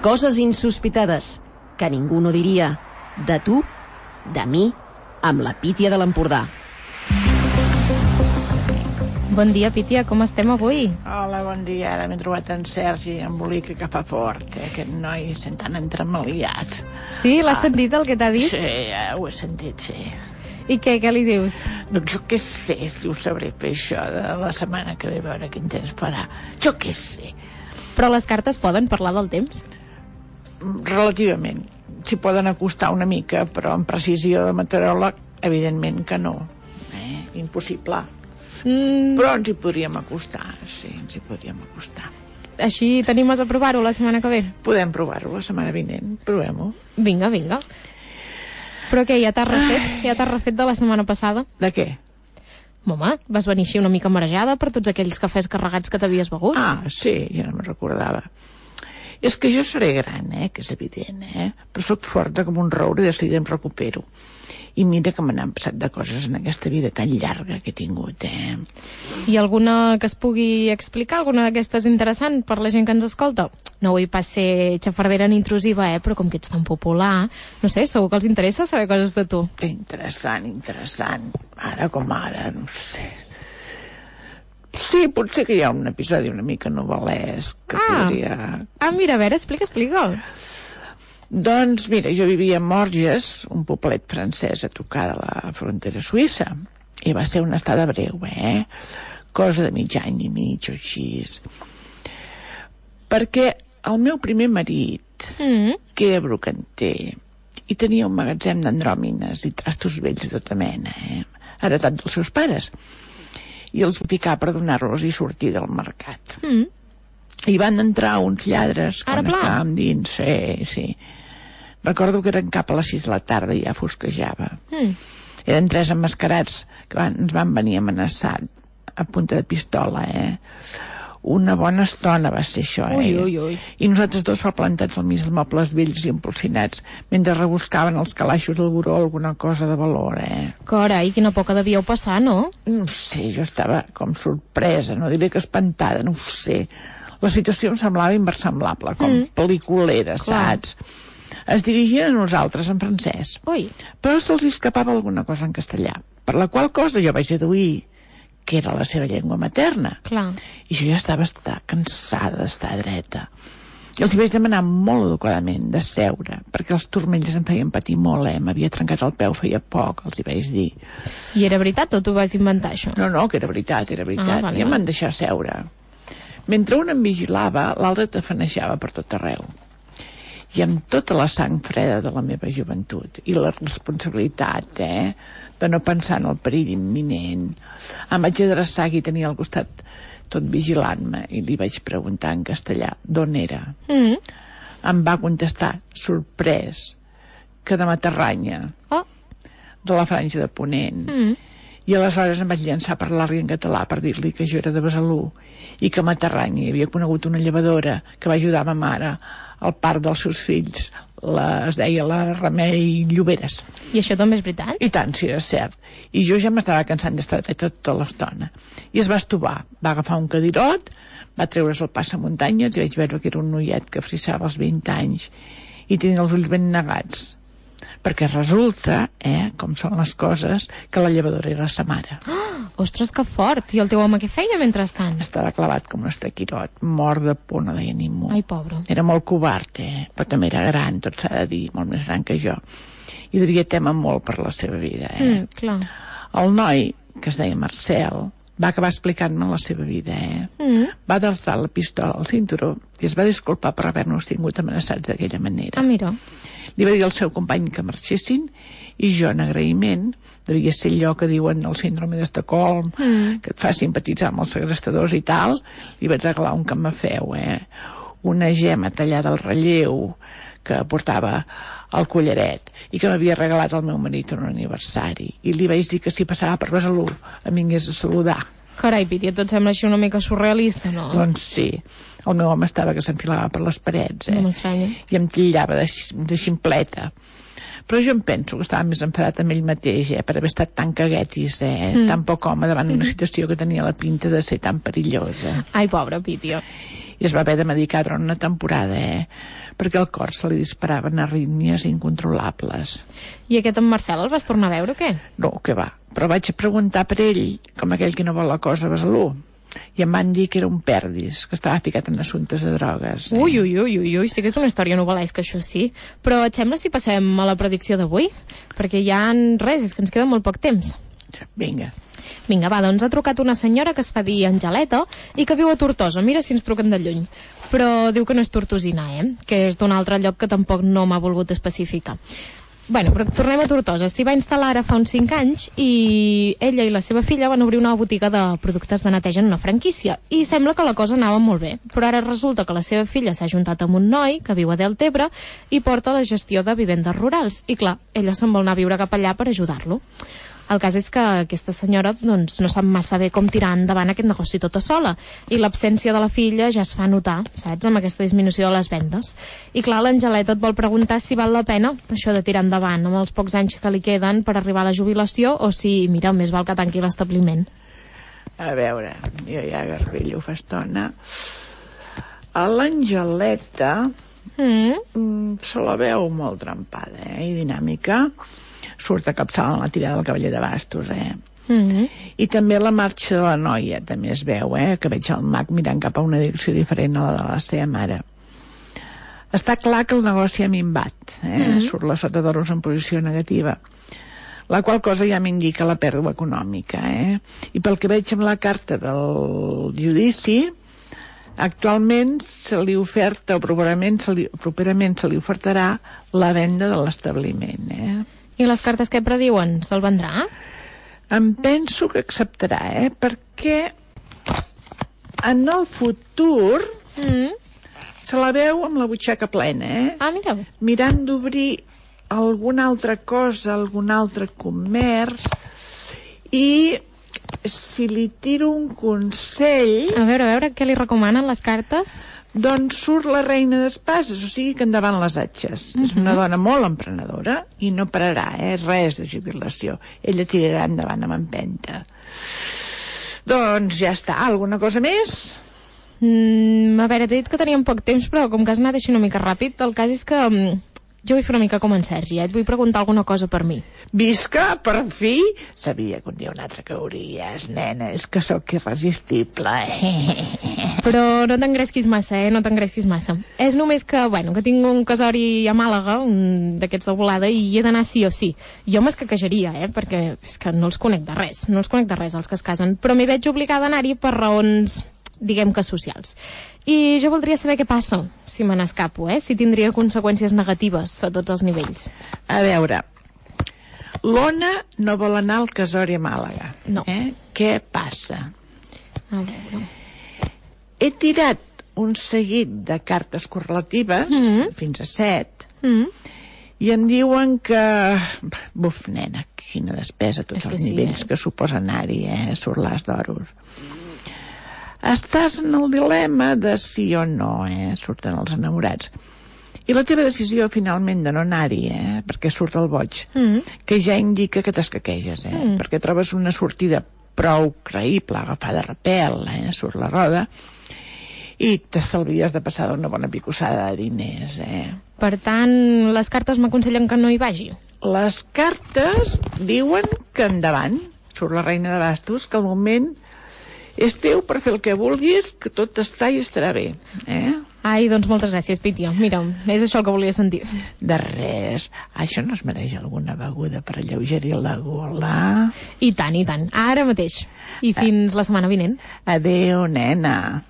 Coses insospitades que ningú no diria. De tu, de mi, amb la Pítia de l'Empordà. Bon dia, Pítia, com estem avui? Hola, bon dia. Ara m'he trobat en Sergi embolica que fa fort, Aquest noi sent tan entremaliat. Sí? L'has sentit el que t'ha dit? Sí, ho he sentit, sí. I què li dius? No, jo què sé, si ho sabré fer això de la setmana que ve, a veure quin temps farà. Jo què sé. Però les cartes poden parlar del temps? Relativament. S'hi poden acostar una mica, però amb precisió de meteoròleg, evidentment que no. Impossible. Però ens hi podríem acostar, sí, ens hi podríem acostar. Així t'animes a provar-ho la setmana que ve? Podem provar-ho la setmana vinent, provem-ho. Vinga. Però què, ja t'has refet? Ja t'has refet de la setmana passada? De què? Home, vas venir així una mica marejada per tots aquells cafès carregats que t'havies begut? Ah, sí, ja no me'n recordava. És que jo seré gran, que és evident, però sóc forta com un roure i de seguida em recupero. I mira que me n'han passat de coses en aquesta vida tan llarga que he tingut, I alguna que es pugui explicar? Alguna d'aquestes interessant per la gent que ens escolta? No vull pas ser xafardera ni intrusiva, però com que ets tan popular, no sé, segur que els interessa saber coses de tu. Interessant. Ara com ara, no sé. Sí, potser que hi ha un episodi una mica novel·lesc que podria... Mira, a veure, explica. Doncs mira, jo vivia a Morges, un poblet francès a tocar de la frontera suïssa, i va ser una estada breu, cosa de mig any i mig o així. Perquè el meu primer marit, que era brocanter, i tenia un magatzem d'andròmines i trastos vells de tota mena, heretat dels seus pares, i els va picar per donar-los i sortir del mercat. I van entrar uns lladres quan estàvem dins. Sí. Recordo que eren cap a les 6 de la tarda i ja fosquejava. Eren 3 emmascarats que ens van venir amenaçant a punta de pistola, Una bona estona va ser això, Ui. I nosaltres dos plantats al mig dels mobles vells i empolsinats mentre rebuscaven els calaixos del buró alguna cosa de valor, Carai, quina por que devíeu passar, no? No sé, jo estava com sorpresa, no diré que espantada, no ho sé. La situació em semblava inversemblable, com pel·liculera, saps? Es dirigien a nosaltres en francès. Ui. Però se'ls escapava alguna cosa en castellà, per la qual cosa jo vaig deduir que era la seva llengua materna. Clar. I jo ja estava cansada d'estar dreta. I els hi vaig demanar molt educadament de seure, perquè els turmells em feien patir molt, M'havia trencat el peu feia poc, els hi vaig dir. I era veritat o tu vas inventar això? No, que era veritat. Vale. I em van deixar seure. Mentre un em vigilava, l'altre tafanejava per tot arreu. I amb tota la sang freda de la meva joventut i la responsabilitat, de no pensar en el perill imminent, em vaig adreçar qui tenia al costat tot vigilant-me i li vaig preguntar en castellà d'on era. Em va contestar, sorprès, que de Matarranya, de la Franja de Ponent. I aleshores em vaig llançar a parlar-li en català per dir-li que jo era de Besalú i que a Matarranya hi havia conegut una llevadora que va ajudar ma mare al part dels seus fills, es deia la Remei Lloberes. I això també és veritat? I tant, si era cert. I jo ja m'estava cansant d'estar dreta tota l'estona. I es va estovar, va agafar un cadirot, va treure's el passamuntanyes i vaig veure que era un noiet que frissava als 20 anys i tenia els ulls ben negats. Perquè resulta, com són les coses, que la llevadora era sa mare. Ostres, que fort! I el teu home què feia mentrestant? Estava clavat com un estaquirot, mort de por, no deia ningú. Ai, pobre. Era molt covard, però també era gran, tot s'ha de dir, molt més gran que jo. I devia témer molt per la seva vida, Clar. El noi, que es deia Marcel, va acabar explicant-me la seva vida, Va alçar la pistola al cinturó i es va disculpar per haver-nos tingut amenaçats d'aquella manera. Mira. Li va dir al seu company que marxessin i jo, en agraïment, devia ser allò que diuen el síndrome d'Estocolm, que et fa simpatitzar amb els segrestadors i tal, li vaig regalar un camafeu, una gema tallada al relleu que portava al collaret i que m'havia regalat el meu marit en un aniversari. I li vaig dir que si passava per Besalú em vingués a saludar. Carai, Pítia, tot sembla així una mica surrealista, no? Doncs sí. El meu home estava que s'enfilava per les parets, No m'estranya. I em tillava de ximpleta. Però jo em penso que estava més enfadat amb ell mateix, per haver estat tan caguetis, tan poc home davant una situació que tenia la pinta de ser tan perillosa. Ai, pobra Pítia. I es va haver de medicar durant una temporada, perquè al cor se li disparaven arrítmies incontrolables. I aquest en Marcel el vas tornar a veure o què? No, què va, però vaig preguntar per ell, com aquell que no vol la cosa Besalú, i em van dir que era un perdis, que estava ficat en assumptes de drogues. Ui, sí que és una història novel·lesca, això sí. Però et sembla si passem a la predicció d'avui? Perquè ja res, és que ens queda molt poc temps. Vinga, va, doncs ha trucat una senyora que es fa dir Angeleta i que viu a Tortosa. Mira si ens truquen de lluny. Però diu que no és Tortosina, que és d'un altre lloc que tampoc no m'ha volgut especificar. Bueno, però tornem a Tortosa. S'hi va instal·lar ara fa uns 5 anys i ella i la seva filla van obrir una botiga de productes de neteja en una franquícia i sembla que la cosa anava molt bé. Però ara resulta que la seva filla s'ha juntat amb un noi que viu a Deltebre i porta la gestió de vivendes rurals. I clar, ella se'n vol anar a viure cap allà per ajudar-lo. El cas és que aquesta senyora doncs, no sap massa bé com tirar endavant aquest negoci tota sola i l'absència de la filla ja es fa notar, saps, amb aquesta disminució de les vendes. I clar, l'Angeleta et vol preguntar si val la pena això de tirar endavant amb els pocs anys que li queden per arribar a la jubilació o si, mira, més val que tanqui l'establiment. A veure, jo ja garbello fa estona. A l'Angeleta se la veu molt trempada i dinàmica. Surt a capçal en la tirada del cavaller de bastos, I també la marxa de la noia també es veu, que veig el mag mirant cap a una direcció diferent a la de la seva mare. Està clar que el negoci ha minvat, Surt la sota d'oros en posició negativa, la qual cosa ja m'indica la pèrdua econòmica, I pel que veig amb la carta del judici, actualment se li oferta, o properament se li ofertarà la venda de l'establiment, I les cartes què prediuen? Se'l vendrà? Em penso que acceptarà, perquè en el futur se la veu amb la butxaca plena, Ah, mira. mirant d'obrir alguna altra cosa, algun altre comerç, i si li tiro un consell... A veure, què li recomanen les cartes? Doncs surt la reina d'espases, o sigui que endavant les atxes. És una dona molt emprenedora i no pararà, res de jubilació. Ella tirarà endavant amb empenta. Doncs ja està, alguna cosa més? A veure, t'he dit que teníem poc temps, però com que has anat així una mica ràpid, el cas és que jo vull fer una mica com en Sergi, et vull preguntar alguna cosa per mi. Visca, per fi! Sabia que un dia un altre cauries, nena, és que sóc irresistible. Però no t'engresquis massa, no t'engresquis massa. És només que, que tinc un casori a Màlaga, un d'aquests de volada, i he d'anar sí o sí. Jo m'escaquejaria, perquè és que no els conec de res, els que es casen, però m'hi veig obligada a anar-hi per raons, diguem que socials. I jo voldria saber què passa si me n'escapo, si tindria conseqüències negatives a tots els nivells. A veure, l'Ona no vol anar al casori a Màlaga. No. Què passa? A veure... He tirat un seguit de cartes correlatives, fins a 7, i em diuen que... Buf, nena, quina despesa, tots els nivells que suposa anar-hi, surt l'as d'oros. Estàs en el dilema de sí o no, surten els enamorats. I la teva decisió finalment de no anar-hi, perquè surt el boig, que ja indica que t'escaqueges, perquè trobes una sortida prou creïble, agafada a repel, surt la roda, i t'estalvies de passar d'una bona picossada de diners, Per tant, les cartes m'aconsellen que no hi vagi? Les cartes diuen que endavant, surt la reina de bastos, que al moment és teu per fer el que vulguis, que tot està i estarà bé, Ai, doncs moltes gràcies, Pítia. Mira, és això el que volia sentir. De res. Això no es mereix alguna beguda per alleugerir la gola? I tant, ara mateix. I fins la setmana vinent. Adéu, nena.